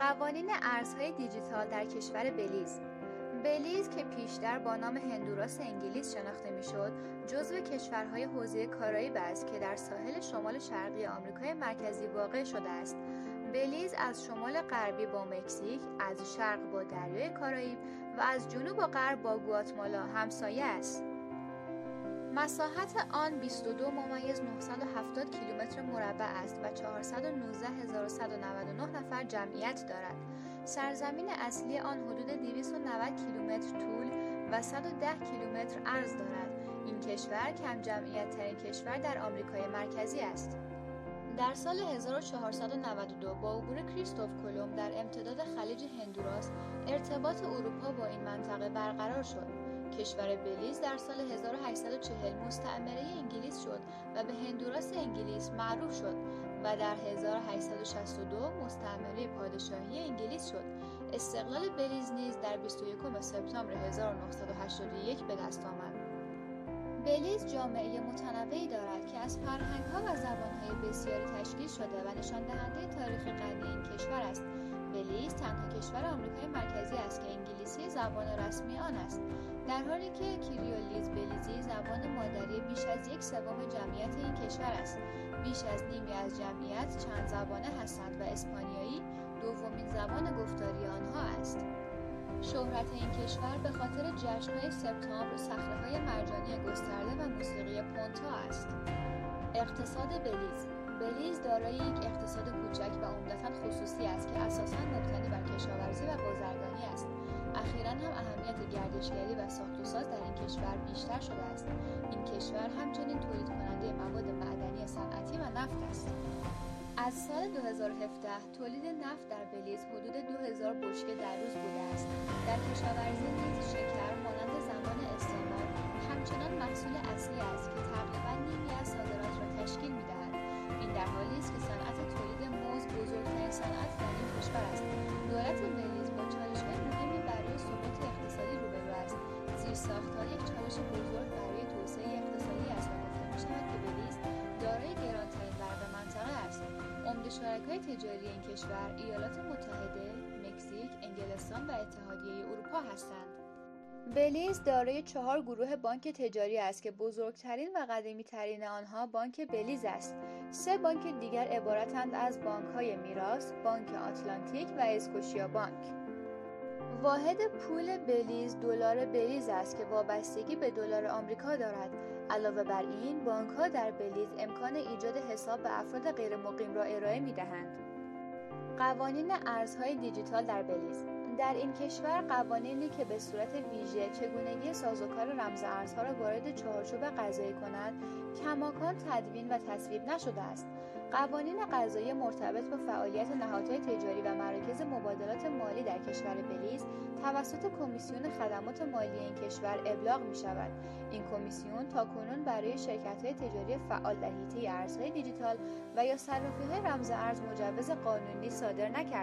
قوانین ارزهای دیجیتال در کشور بلیز که پیشتر با نام هندوراس انگلیس شناخته میشد، جزو کشورهای حوزه کارائیب است که در ساحل شمال شرقی آمریکای مرکزی واقع شده است. بلیز از شمال غربی با مکزیک، از شرق با دریای کارائیب و از جنوب و غرب با گواتمالا همسایه است. مساحت آن 22,970 کیلومتر مربع است و 419,199 نفر جمعیت دارد. سرزمین اصلی آن حدود 290 کیلومتر طول و 110 کیلومتر عرض دارد. این کشور کم جمعیت ترین کشور در آمریکای مرکزی است. در سال 1492 با عبور کریستوف کلمب در امتداد خلیج هندوراس، ارتباط اروپا با این منطقه برقرار شد. کشور بلیز در سال 1840 مستعمره انگلیس شد و به هندوراس انگلیس معروف شد و در 1862 مستعمره پادشاهی انگلیس شد. استقلال بلیز نیز در 21 سپتامبر 1981 به دست آمد. بلیز جامعه متنوعی دارد که از فرهنگ‌ها و زبان‌های بسیاری تشکیل شده و نشان دهنده تاریخ غنی این کشور است. بلیز تنها کشور آمریکای مرکزی است که انگلیسی زبان رسمی آن است، در حالی که کریولیز بلیزی زبان مادری بیش از 1/3 جمعیت این کشور است. بیش از نیمی از جمعیت چند زبانه هستند و اسپانیایی دومین زبان گفتاری آنها است. شهرت این کشور به خاطر جشن‌های سپتامبر، صخره‌های مرجانی گسترده و موسیقی پونتا است. اقتصاد بلیز دارای یک اقتصاد کوچک و عمدتاً خصوصی است که اساساً مبتنی بر کشاورزی و بازرگانی است. اخیراً هم اهمیت گردشگری و ساخت و ساز در این کشور بیشتر شده است. این کشور همچنین تولید کننده مواد معدنی صنعتی و نفت است. از سال 2017 تولید نفت در بلیز حدود 2000 بشکه در روز بوده است. در کشاورزی نیز شکر مانند زمان استعمار همچنان محصول اصلی است که تقریباً نیمی از صادرات را تشکیل می‌دهد. این در حالی است که صنعت تولید موز بزرگترین صنعت در این کشور است. دولت بلیز با چالش‌های مهمی برای ثبات اقتصادی روبرو است. زیرساخت‌ها یک چالش بزرگ برای توسعه اقتصادی است و گفته می‌شود که بلیز دارای گرانترین برق منطقه است. عمده شرکای تجاری این کشور ایالات متحده، مکزیک، انگلستان و اتحادیه اروپا هستند. بلیز دارای 4 گروه بانک تجاری است که بزرگترین و قدیمی‌ترین آنها بانک بلیز است. 3 بانک دیگر عبارتند از بانک‌های میراث، بانک آتلانتیک و اسکوشیا بانک. واحد پول بلیز دلار بلیز است که وابستگی به دلار آمریکا دارد. علاوه بر این، بانک‌ها در بلیز امکان ایجاد حساب به افراد غیر مقیم را ارائه می‌دهند. قوانین ارزهای دیجیتال در بلیز. در این کشور قوانینی که به صورت ویژه چگونگی سازوکار رمز ارزها را وارد چارچوب قضایی کنند، کماکان تدوین و تصویب نشده است. قوانین قضایی مرتبط با فعالیت نهادهای تجاری و مراکز مبادلات مالی در کشور بلیز توسط کمیسیون خدمات مالی این کشور ابلاغ می شود. این کمیسیون تاکنون برای شرکت‌های تجاری فعال در حیطه ارزهای دیجیتال و یا صرافی‌های رمز ارز مجوز قانونی صادر نکرده